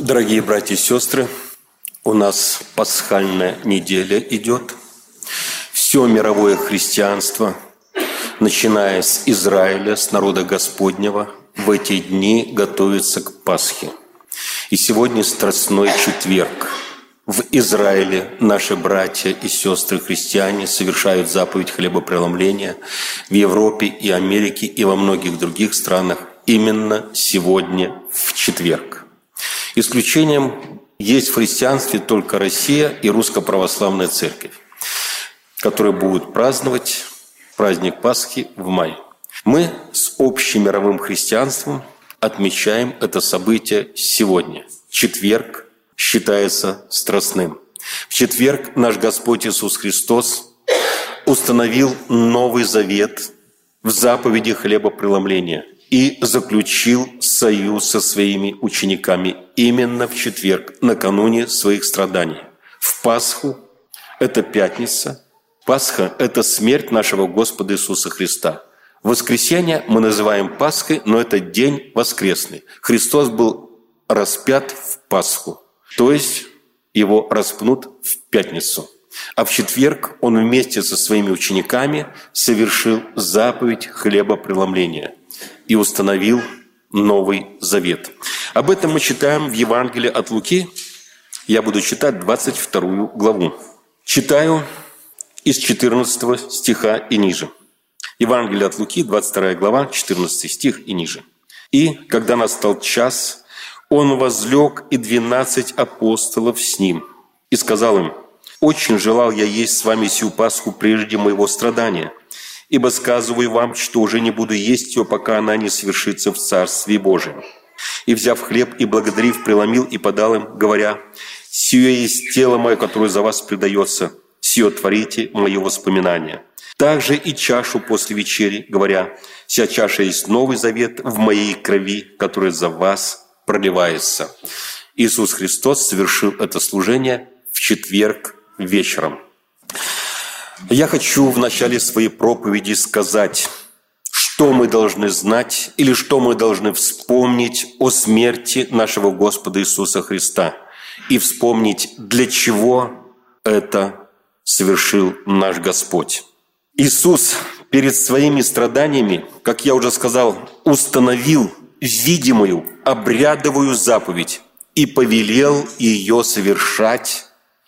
Дорогие братья и сестры, у нас пасхальная неделя идет. Все мировое христианство, начиная с Израиля, с народа Господнего, в эти дни готовится к Пасхе. И сегодня Страстной четверг. В Израиле наши братья и сестры христиане совершают заповедь хлебопреломления. В Европе и Америке и во многих других странах именно сегодня, в четверг. Исключением есть в христианстве только Россия и Русско-Православная Церковь, которые будут праздновать праздник Пасхи в мае. Мы с общемировым христианством отмечаем это событие сегодня. Четверг считается страстным. В четверг наш Господь Иисус Христос установил Новый Завет в заповеди хлебопреломления и заключил союз со своими учениками именно в четверг, накануне своих страданий. В Пасху – это пятница, Пасха – это смерть нашего Господа Иисуса Христа. Воскресенье мы называем Пасхой, но это день воскресный. Христос был распят в Пасху, то есть его распнут в пятницу. А в четверг он вместе со своими учениками совершил заповедь хлебопреломления и установил Новый Завет. Об этом мы читаем в Евангелии от Луки. Я буду читать 22 главу. Читаю из 14 стиха и ниже. Евангелие от Луки, 22 глава, 14 стих и ниже. «И, когда настал час, он возлег, и 12 апостолов с ним, и сказал им: очень желал я есть с вами сию Пасху прежде моего страдания, ибо сказываю вам, что уже не буду есть ее, пока она не свершится в Царстве Божьем. И, взяв хлеб и благодарив, преломил и подал им, говоря: сие есть тело мое, которое за вас предается, сие творите мое воспоминание. Также и чашу после вечери, говоря: сия чаша есть Новый Завет в моей крови, которая за вас проливается». Иисус Христос совершил это служение в четверг вечером. Я хочу в начале своей проповеди сказать, что мы должны знать или что мы должны вспомнить о смерти нашего Господа Иисуса Христа и вспомнить, для чего это совершил наш Господь. Иисус перед своими страданиями, как я уже сказал, установил видимую обрядовую заповедь и повелел ее совершать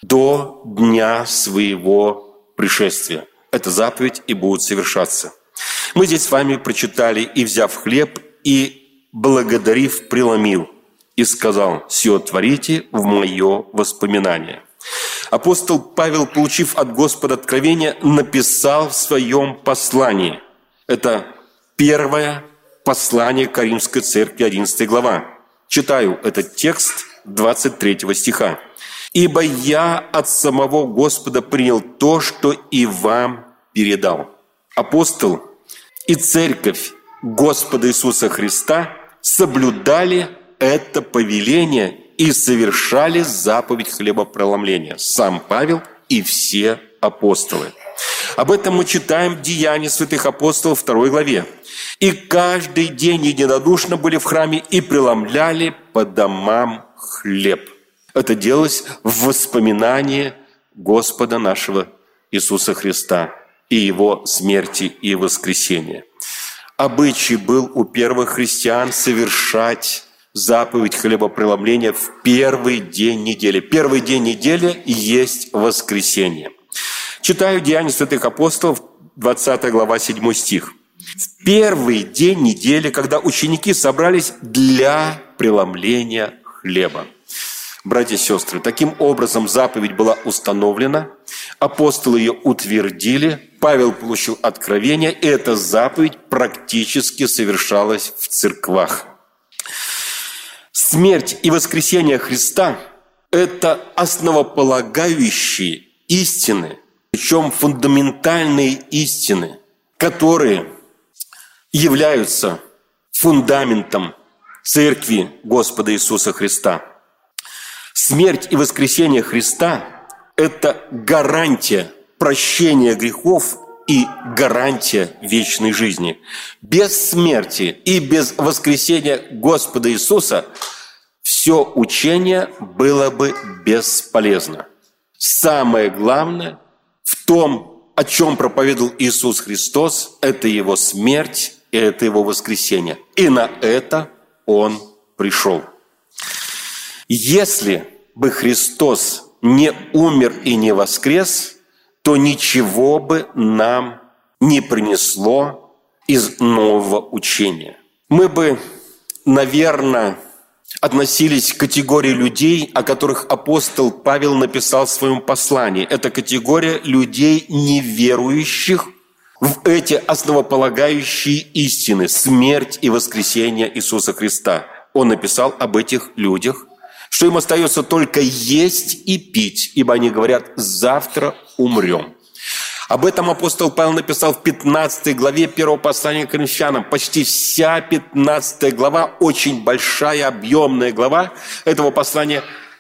до дня своего пришествия. Эта заповедь и будет совершаться. Мы здесь с вами прочитали: «И, взяв хлеб, и, благодарив, преломил, и сказал: сие творите в мое воспоминание». Апостол Павел, получив от Господа откровение, написал в своем послании. Это первое послание к Римской церкви, 11 глава. Читаю этот текст 23 стиха. «Ибо я от самого Господа принял то, что и вам передал». Апостол и церковь Господа Иисуса Христа соблюдали это повеление и совершали заповедь хлебопреломления. Сам Павел и все апостолы. Об этом мы читаем в Деяниях святых апостолов 2 главе. «И каждый день единодушно были в храме и преломляли по домам хлеб». Это делалось в воспоминании Господа нашего Иисуса Христа и Его смерти и воскресения. Обычай был у первых христиан совершать заповедь хлебопреломления в первый день недели. Первый день недели есть воскресенье. Читаю Деяния святых апостолов, 20 глава, 7 стих. «В первый день недели, когда ученики собрались для преломления хлеба». Братья и сестры, таким образом заповедь была установлена, апостолы ее утвердили, Павел получил откровение, и эта заповедь практически совершалась в церквах. Смерть и воскресение Христа – это основополагающие истины, причем фундаментальные истины, которые являются фундаментом Церкви Господа Иисуса Христа. Смерть и воскресение Христа – это гарантия прощения грехов и гарантия вечной жизни. Без смерти и без воскресения Господа Иисуса все учение было бы бесполезно. Самое главное в том, о чем проповедовал Иисус Христос, это Его смерть и это Его воскресение. И на это Он пришел. Если бы Христос не умер и не воскрес, то ничего бы нам не принесло из нового учения. Мы бы, наверное, относились к категории людей, о которых апостол Павел написал в своем послании. Это категория людей, неверующих в эти основополагающие истины – смерть и воскресение Иисуса Христа. Он написал об этих людях, что им остается только есть и пить, ибо они говорят: «Завтра умрем». Об этом апостол Павел написал в 15 главе 1 послания к Коринфянам. Почти вся 15 глава, очень большая, объемная глава этого послания,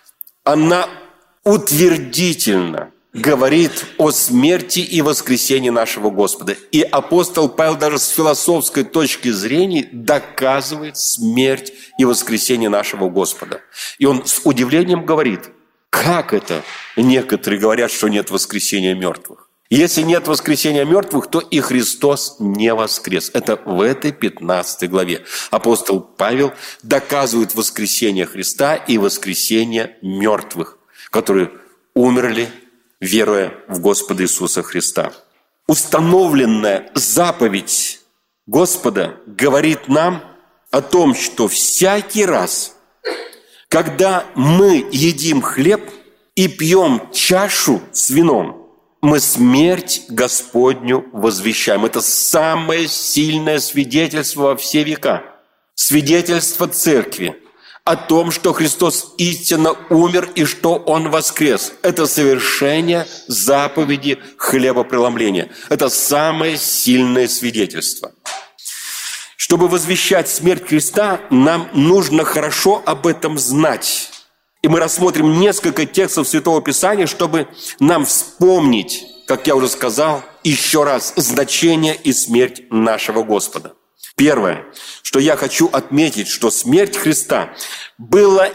она утвердительно говорит о смерти и воскресении нашего Господа. И апостол Павел даже с философской точки зрения доказывает смерть и воскресение нашего Господа. И он с удивлением говорит: как это некоторые говорят, что нет воскресения мертвых? Если нет воскресения мертвых, то и Христос не воскрес. Это в этой 15 главе. Апостол Павел доказывает воскресение Христа и воскресение мертвых, которые умерли, веруя в Господа Иисуса Христа. Установленная заповедь Господа говорит нам о том, что всякий раз, когда мы едим хлеб и пьем чашу с вином, мы смерть Господню возвещаем. Это самое сильное свидетельство во все века. Свидетельство Церкви о том, что Христос истинно умер и что Он воскрес. Это совершение заповеди хлебопреломления. Это самое сильное свидетельство. Чтобы возвещать смерть Христа, нам нужно хорошо об этом знать. И мы рассмотрим несколько текстов Святого Писания, чтобы нам вспомнить, как я уже сказал, еще раз значение и смерть нашего Господа. Первое, что я хочу отметить, что смерть Христа была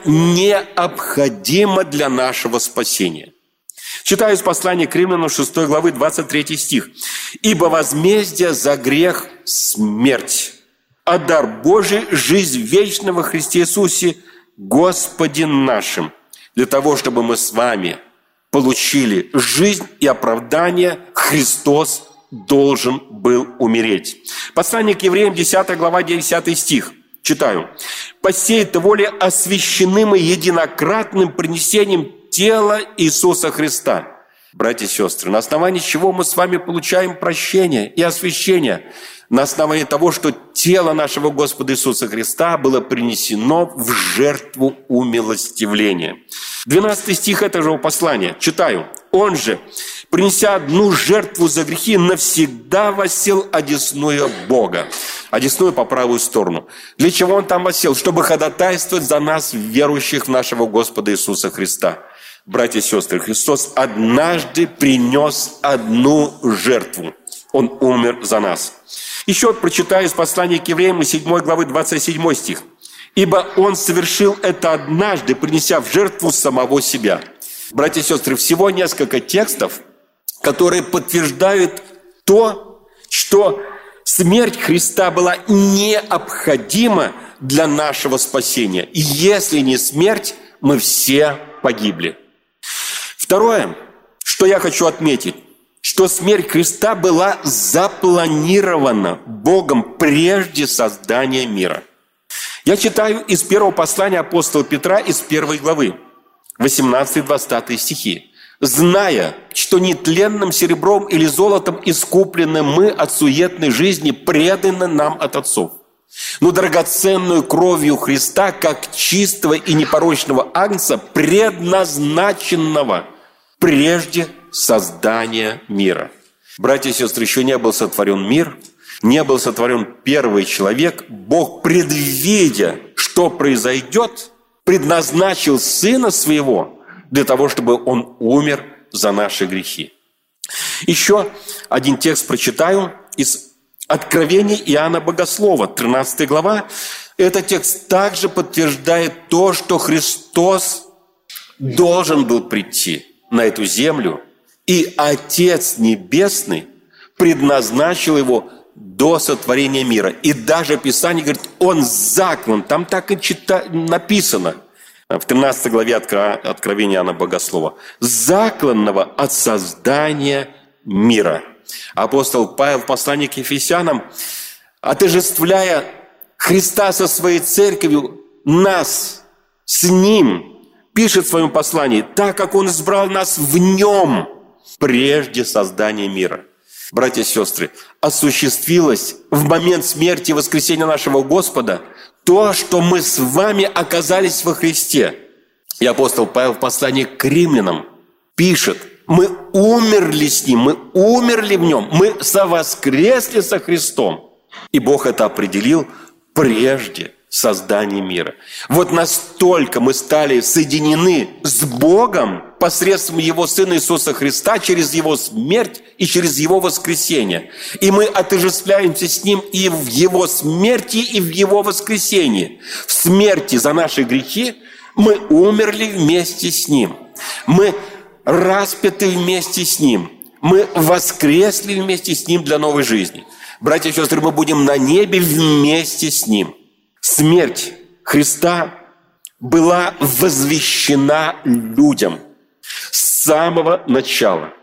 необходима для нашего спасения. Читаю из послания к Римлянам 6 главы 23 стих. «Ибо возмездие за грех – смерть, а дар Божий – жизнь вечная во Христе Иисусе, Господе нашим, для того, чтобы мы с вами получили жизнь и оправдание, Христос должен был умереть». Послание к евреям, 10 глава, 10 стих. Читаю. «По сей-то воле освящены мы единократным принесением тела Иисуса Христа». Братья и сестры, на основании чего мы с вами получаем прощение и освящение? На основании того, что тело нашего Господа Иисуса Христа было принесено в жертву умилостивления. 12 стих этого послания. Читаю. «Он же, принеся одну жертву за грехи, навсегда воссел одесную Бога». Одесную по правую сторону. Для чего Он там воссел? Чтобы ходатайствовать за нас, верующих в нашего Господа Иисуса Христа. Братья и сестры, Христос однажды принес одну жертву. Он умер за нас. Еще прочитаю из послания к евреям 7 главы 27 стих. «Ибо Он совершил это однажды, принеся в жертву самого себя». Братья и сестры, всего несколько текстов, которые подтверждают то, что смерть Христа была необходима для нашего спасения. И если не смерть, мы все погибли. Второе, что я хочу отметить, что смерть Христа была запланирована Богом прежде создания мира. Я читаю из первого послания апостола Петра, из 1 главы, 18-20 стихи. «Зная, что нетленным серебром или золотом искуплены мы от суетной жизни, преданы нам от отцов, но драгоценную кровью Христа, как чистого и непорочного агнца, предназначенного прежде создания мира». Братья и сестры, еще не был сотворен мир, не был сотворен первый человек. Бог, предвидя, что произойдет, предназначил Сына Своего для того, чтобы Он умер за наши грехи. Еще один текст прочитаю из Откровения Иоанна Богослова, 13 глава, Этот текст также подтверждает то, что Христос должен был прийти на эту землю, и Отец Небесный предназначил его до сотворения мира. И даже Писание говорит, он заклан. Там так и написано в 13 главе Откровения Иоанна Богослова. Закланного от создания мира. Апостол Павел в послании к Ефесянам, отождествляя Христа со своей церковью, нас с Ним, пишет в своем послании, так как Он избрал нас в Нем прежде создания мира. Братья и сестры, осуществилось в момент смерти и воскресения нашего Господа то, что мы с вами оказались во Христе. И апостол Павел в послании к римлянам пишет, мы умерли с Ним, мы умерли в Нем, мы совоскресли со Христом. И Бог это определил прежде создания мира. Вот настолько мы стали соединены с Богом посредством Его Сына Иисуса Христа через Его смерть и через Его воскресение. И мы отождествляемся с Ним и в Его смерти, и в Его воскресении. В смерти за наши грехи мы умерли вместе с Ним. Мы распяты вместе с Ним. Мы воскресли вместе с Ним для новой жизни. Братья и сестры, мы будем на небе вместе с Ним. Смерть Христа была возвещена людям с самого начала.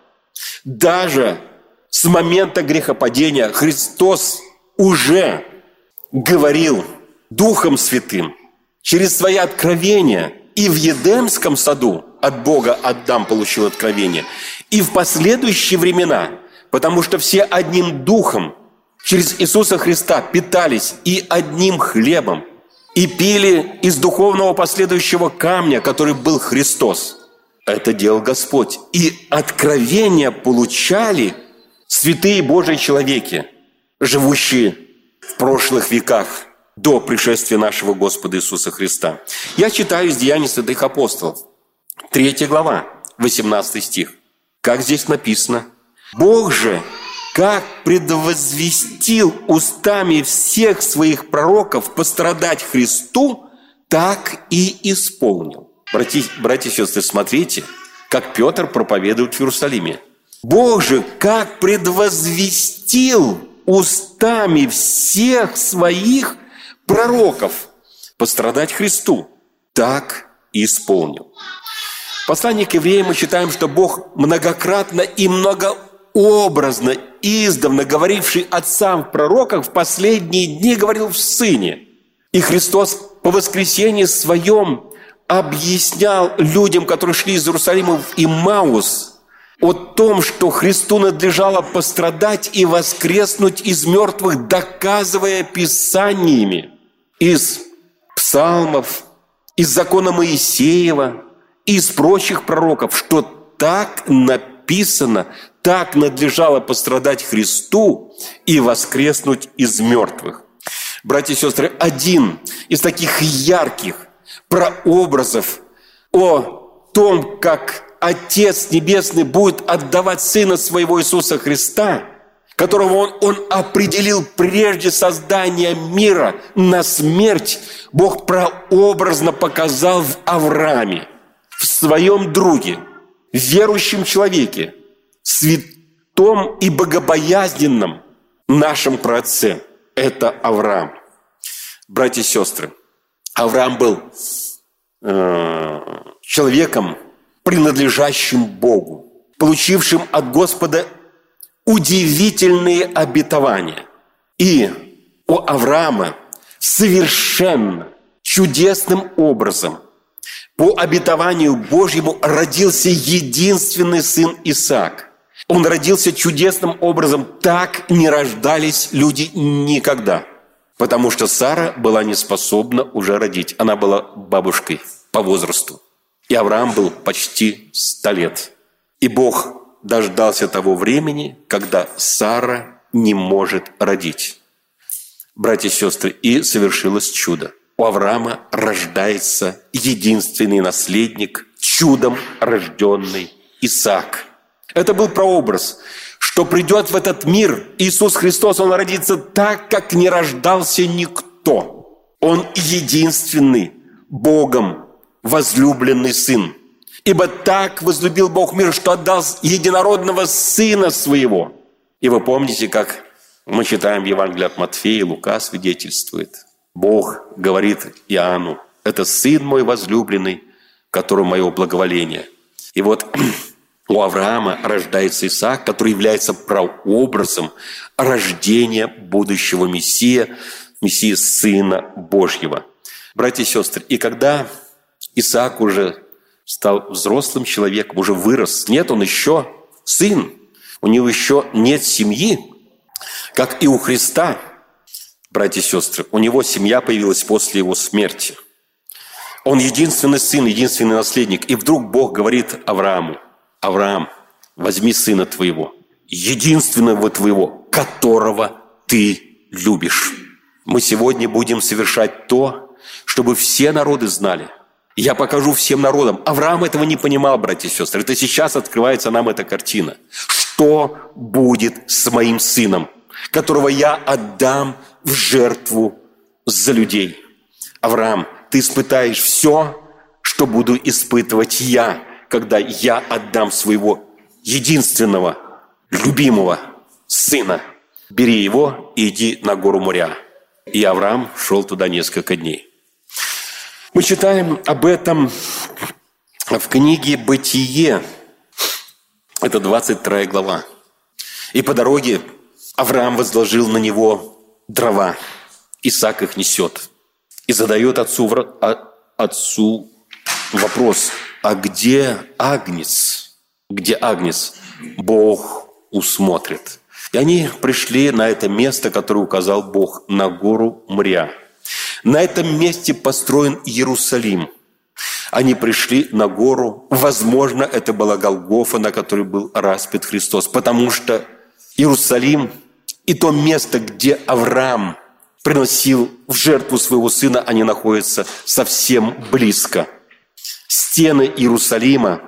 Даже с момента грехопадения Христос уже говорил Духом Святым через свои откровения. И в Едемском саду от Бога Адам получил откровение, и в последующие времена, потому что все одним Духом через Иисуса Христа питались и одним хлебом, и пили из духовного последующего камня, который был Христос. Это делал Господь. И откровения получали святые Божьи человеки, живущие в прошлых веках до пришествия нашего Господа Иисуса Христа. Я читаю из Деяний святых апостолов, 3 глава, 18 стих. Как здесь написано? «Бог же, как предвозвестил устами всех своих пророков пострадать Христу, так и исполнил». Братья и сестры, смотрите, как Петр проповедует в Иерусалиме. «Бог же, как предвозвестил устами всех своих пророков пострадать Христу, так и исполнил». В послании к евреям мы читаем, что Бог многократно и многообразно, издавна говоривший отцам в пророках, в последние дни говорил в Сыне. И Христос по воскресении своем объяснял людям, которые шли из Иерусалима в Иммаус, о том, что Христу надлежало пострадать и воскреснуть из мертвых, доказывая Писаниями из псалмов, из закона Моисеева, из прочих пророков, что так написано, так надлежало пострадать Христу и воскреснуть из мертвых. Братья и сестры, один из таких ярких прообразов о том, как Отец Небесный будет отдавать Сына Своего Иисуса Христа, которого Он определил прежде создания мира на смерть, Бог прообразно показал в Аврааме, в своем друге, верующем человеке, святом и богобоязненном нашем праотце. Это Авраам. Братья и сестры, Авраам был человеком, принадлежащим Богу, получившим от Господа удивительные обетования. И у Авраама совершенно чудесным образом по обетованию Божьему родился единственный сын Исаак. Он родился чудесным образом. Так не рождались люди никогда. Потому что Сара была не способна уже родить. Она была бабушкой по возрасту. И Авраам был почти 100 лет. И Бог дождался того времени, когда Сара не может родить. Братья и сестры, и совершилось чудо. У Авраама рождается единственный наследник, чудом рожденный Исаак. Это был прообраз, что придет в этот мир Иисус Христос, Он родится так, как не рождался никто. Он единственный Богом возлюбленный Сын. Ибо так возлюбил Бог мир, что отдал единородного Сына Своего. И вы помните, как мы читаем в Евангелии от Матфея, Лука свидетельствует. Бог говорит Иоанну: это Сын мой возлюбленный, которому мое благоволение. И вот у Авраама рождается Исаак, который является прообразом рождения будущего Мессии Сына Божьего. Братья и сестры, и когда Исаак уже стал взрослым человеком, уже вырос, нет, он еще сын, у него еще нет семьи, как и у Христа, братья и сестры, у него семья появилась после его смерти. Он единственный сын, единственный наследник. И вдруг Бог говорит Аврааму: Авраам, возьми сына твоего, единственного твоего, которого ты любишь. Мы сегодня будем совершать то, чтобы все народы знали. Я покажу всем народам. Авраам этого не понимал, братья и сестры. Это сейчас открывается нам эта картина. Что будет с моим сыном, которого я отдам в жертву за людей? Авраам, ты испытаешь все, что буду испытывать я, когда я отдам своего единственного, любимого сына. Бери его и иди на гору Мория. И Авраам шел туда несколько дней. Мы читаем об этом в книге «Бытие». Это 22 глава. И по дороге Авраам возложил на него дрова. Исаак их несет. И задает отцу вопрос: а где агнец? Где агнец? Бог усмотрит. И они пришли на это место, которое указал Бог, на гору Мория. На этом месте построен Иерусалим. Они пришли на гору. Возможно, это была Голгофа, на которой был распят Христос. Потому что Иерусалим и то место, где Авраам приносил в жертву своего сына, они находятся совсем близко. Стены Иерусалима,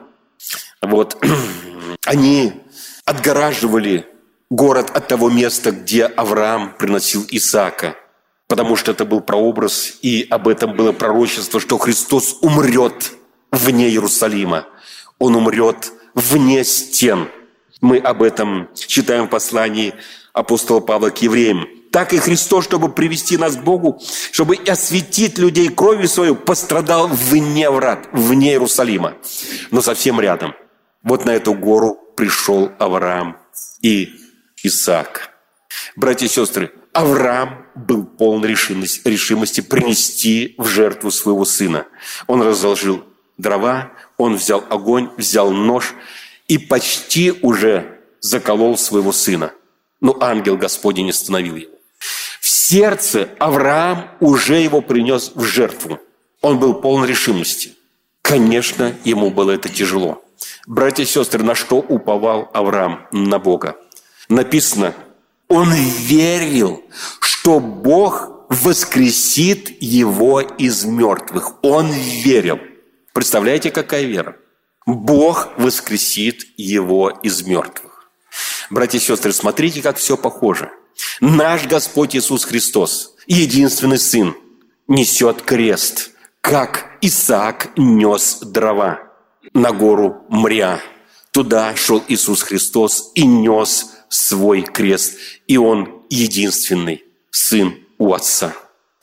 они отгораживали город от того места, где Авраам приносил Исаака. Потому что это был прообраз, и об этом было пророчество, что Христос умрет вне Иерусалима. Он умрет вне стен. Мы об этом читаем в послании апостола Павла к евреям. Так и Христос, чтобы привести нас к Богу, чтобы осветить людей кровью свою, пострадал вне врат, вне Иерусалима, но совсем рядом. Вот на эту гору пришел Авраам и Исаак. Братья и сестры, Авраам был полон решимости принести в жертву своего сына. Он разложил дрова, он взял огонь, взял нож и почти уже заколол своего сына. Но ангел Господень остановил его. В сердце Авраам уже его принес в жертву. Он был полон решимости. Конечно, ему было это тяжело. Братья и сестры, на что уповал Авраам? На Бога. Написано: он верил, что Бог воскресит его из мертвых. Он верил. Представляете, какая вера? Бог воскресит его из мертвых. Братья и сестры, смотрите, как все похоже. Наш Господь Иисус Христос, единственный Сын, несет крест, как Исаак нес дрова на гору Мория. Туда шел Иисус Христос и нес свой крест. И Он единственный Сын у Отца.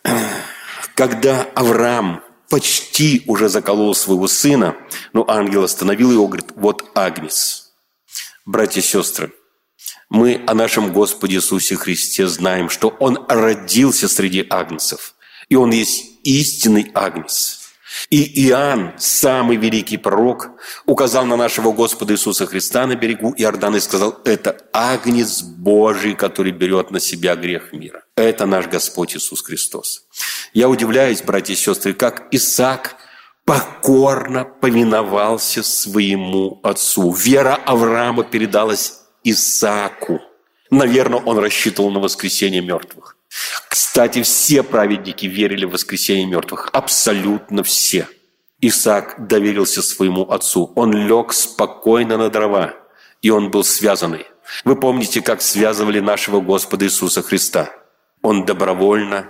Когда Авраам почти уже заколол своего сына, но ангел остановил его и говорит: вот агнец. Братья и сестры, мы о нашем Господе Иисусе Христе знаем, что Он родился среди агнцев, и Он есть истинный агнец. И Иоанн, самый великий пророк, указал на нашего Господа Иисуса Христа на берегу Иордана и сказал: это агнец Божий, который берет на себя грех мира. Это наш Господь Иисус Христос. Я удивляюсь, братья и сестры, как Исаак покорно повиновался своему отцу. Вера Авраама передалась Исааку. Наверное, он рассчитывал на воскресение мертвых. Кстати, все праведники верили в воскресение мертвых. Абсолютно все. Исаак доверился своему отцу. Он лег спокойно на дрова, и он был связанный. Вы помните, как связывали нашего Господа Иисуса Христа? Он добровольно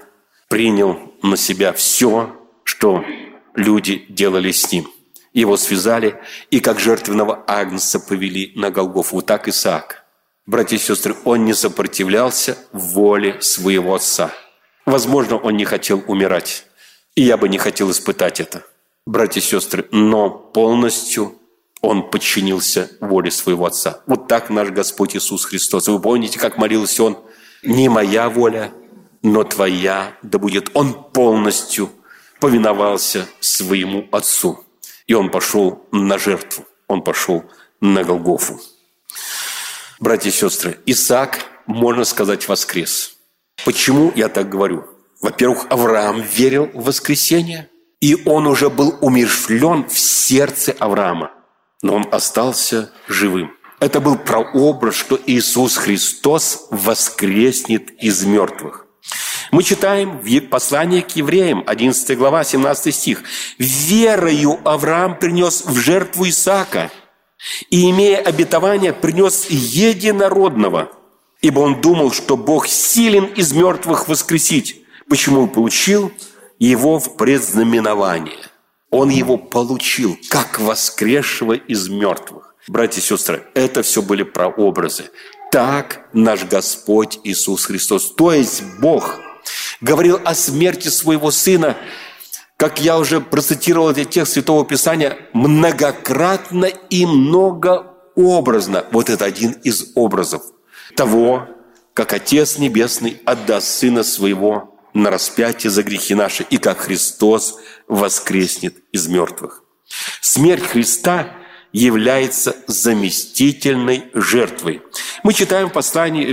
принял на себя все, что люди делали с ним. Его связали и как жертвенного агнца повели на Голгофу. Вот так Исаак. Братья и сестры, он не сопротивлялся воле своего отца. Возможно, он не хотел умирать. И я бы не хотел испытать это, братья и сестры, но полностью он подчинился воле своего отца. Вот так наш Господь Иисус Христос. Вы помните, как молился он? «Не моя воля, но твоя да будет». Он полностью повиновался своему отцу. И он пошел на жертву. Он пошел на Голгофу. Братья и сестры, Исаак, можно сказать, воскрес. Почему я так говорю? Во-первых, Авраам верил в воскресение, и он уже был умерщвлен в сердце Авраама, но он остался живым. Это был прообраз, что Иисус Христос воскреснет из мертвых. Мы читаем в послании к евреям, 11 глава, 17 стих. «Верою Авраам принес в жертву Исаака, и, имея обетование, принес единородного, ибо он думал, что Бог силен из мертвых воскресить». Почему получил его в предзнаменование? Он его получил, как воскресшего из мертвых. Братья и сестры, это все были прообразы. Так наш Господь Иисус Христос, то есть Бог, говорил о смерти своего Сына, как я уже процитировал этот текст Святого Писания, многократно и многообразно. Вот это один из образов того, как Отец Небесный отдаст Сына Своего на распятие за грехи наши, и как Христос воскреснет из мертвых. Смерть Христа является заместительной жертвой. Мы читаем в послании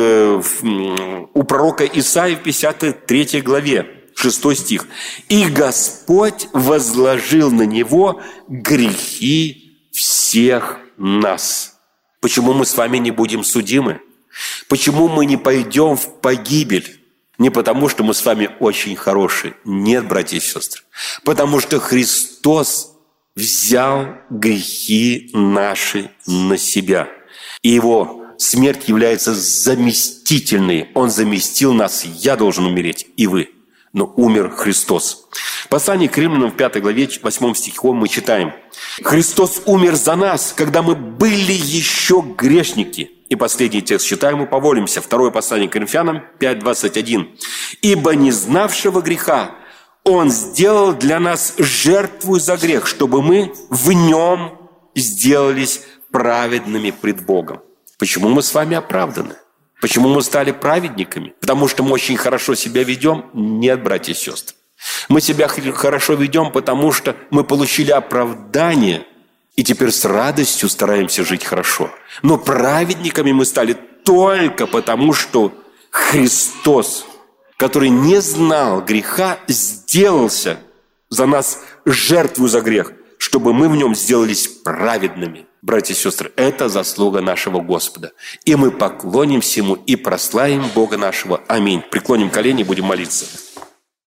у пророка Исаии в 53 главе, 6 стих. «И Господь возложил на него грехи всех нас». Почему мы с вами не будем судимы? Почему мы не пойдем в погибель? Не потому, что мы с вами очень хорошие. Нет, братья и сестры. Потому что Христос взял грехи наши на себя. И Его смерть является заместительной. Он заместил нас. Я должен умереть, и вы. Но умер Христос. В послании к Римлянам в 5 главе 8 стихом мы читаем. «Христос умер за нас, когда мы были еще грешники». И последний текст читаем и помолимся. Второе послание к Коринфянам 5:21. «Ибо не знавшего греха Он сделал для нас жертву за грех, чтобы мы в Нем сделались праведными пред Богом». Почему мы с вами оправданы? Почему мы стали праведниками? Потому что мы очень хорошо себя ведем? Нет, братья и сестры. Мы себя хорошо ведем, потому что мы получили оправдание, и теперь с радостью стараемся жить хорошо. Но праведниками мы стали только потому, что Христос, который не знал греха, сделался за нас жертву за грех, чтобы мы в нем сделались праведными. Братья и сестры, это заслуга нашего Господа. И мы поклонимся Ему и прославим Бога нашего. Аминь. Преклоним колени и будем молиться.